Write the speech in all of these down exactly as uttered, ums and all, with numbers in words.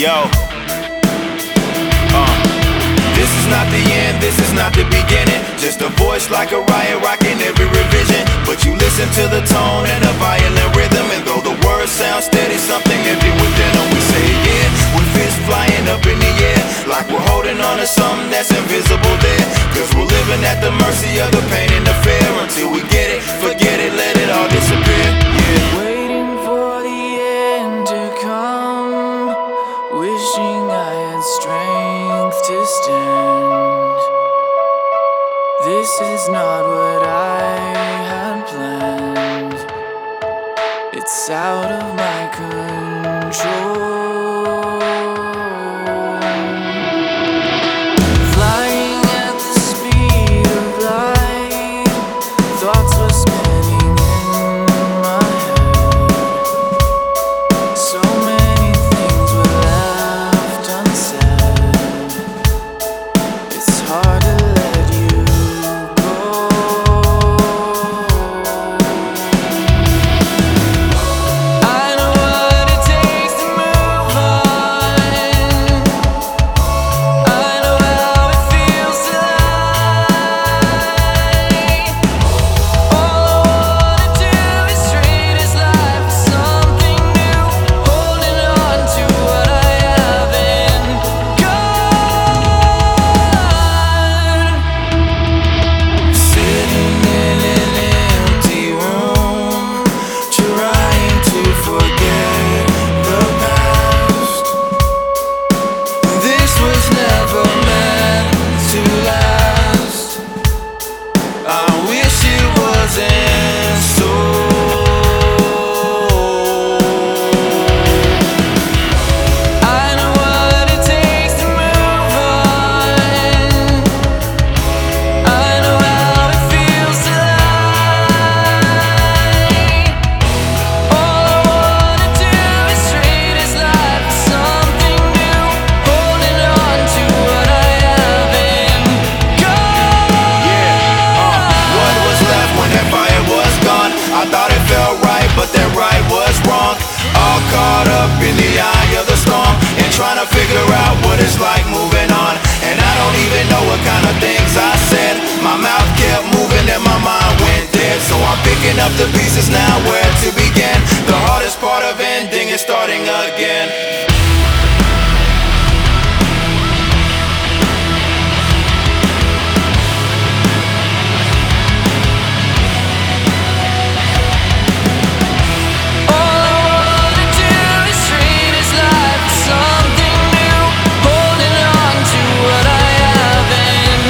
Yo, uh, this is not the end, this is not the beginning. Just a voice like a riot rocking every revision. But you listen to the tone and the violent rhythm, and though the words sound steady, something empty within them. We say yeah, with fists flying up in the air, like we're holding on to something that's invisible there. Cause we're living at the mercy of the pain and the fear. Until we get it, forget it, let it all disappear. Yeah. Waiting for the end to come, wishing I had strength to stand. This is not what I had planned. It's out of my control. Flying at the speed of light, thoughts were spinning in my head. So many things were left unsaid. It's hard to let you go. I know what it takes to move on. I know how it feels to lie. All I wanna do is trade this life for something new, holding on to what I have and gone. Sitting in an empty room, trying to forget the past. This was never meant to last. I wish it wasn't so. I know what it takes to move on. I know how it feels to lie. All I wanna do is trade this life for something new, holding on to what I have and gone. Yeah, uh, what was left when that fire was gone? I thought it felt right, but that right was wrong. All caught up in the eye of the storm, and trying to figure out what it's like moving on. And I don't even know what kind of things I said. My mouth kept moving and my mind went dead. So I'm picking up the pieces now, where to begin. The hardest part of ending is starting again. All I wanna do is trade this life for something new, holding on to what I have and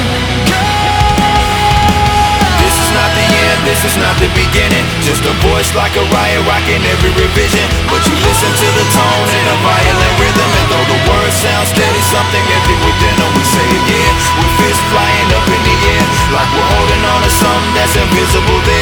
gone. This is not the end, this is not the beginning. Just a voice like a riot rocking every revision. But you listen to the tone and a violent rhythm, and though the words sound steady, something empty within them. We say yeah, with fists flying up in the air, like we're holding on to something that's invisible there.